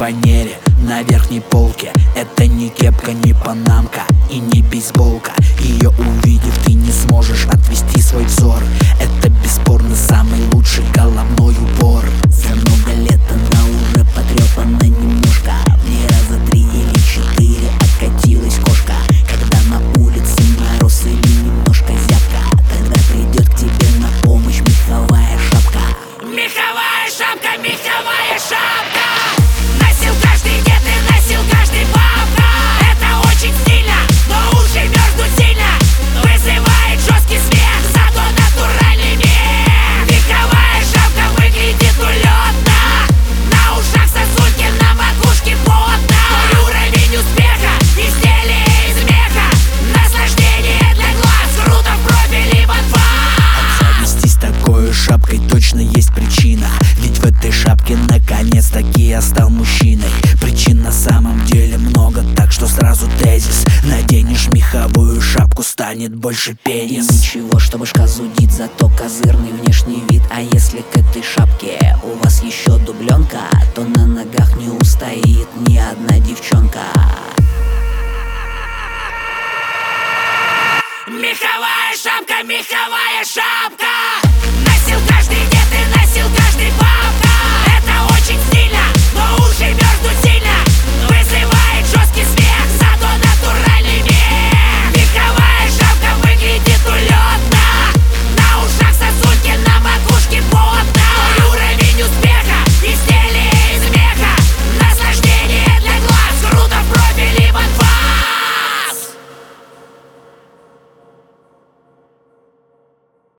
фанере на верхней полке. Это не кепка, не панамка и не бейсболка. Ее увидев, ты не сможешь отвести свой взор. Это бесспорно самый лучший головной убор. За много лет она уже потрепана немножко. В ней раза 3 или 4 откатилась кошка. Когда на улице мороз или немножко зябко, тогда придет к тебе на помощь меховая шапка. Меховая шапка, меховая шапка. Носил каждый дед и носил каждый бабка. Это очень стильно, но уши мерзнут сильно. Вызывает жесткий смех, зато натуральный мех. Меховая шапка выглядит улетно. На ушах сосульки, на макушке потно. Уровень успеха, изделие из меха. Наслаждение для глаз, круто в профиле в анфас. Обзавестись такой шапкой точно есть причина. Ведь в этой шапке наконец-таки я стал мужчиной. Причин на самом деле много, так что сразу тезис: наденешь меховую шапку, станет больше пенис. И ничего, что башка зудит, зато козырный внешний вид. А если к этой шапке у вас еще дубленка, то на ногах не устоит ни одна девчонка. Меховая шапка, меховая шапка.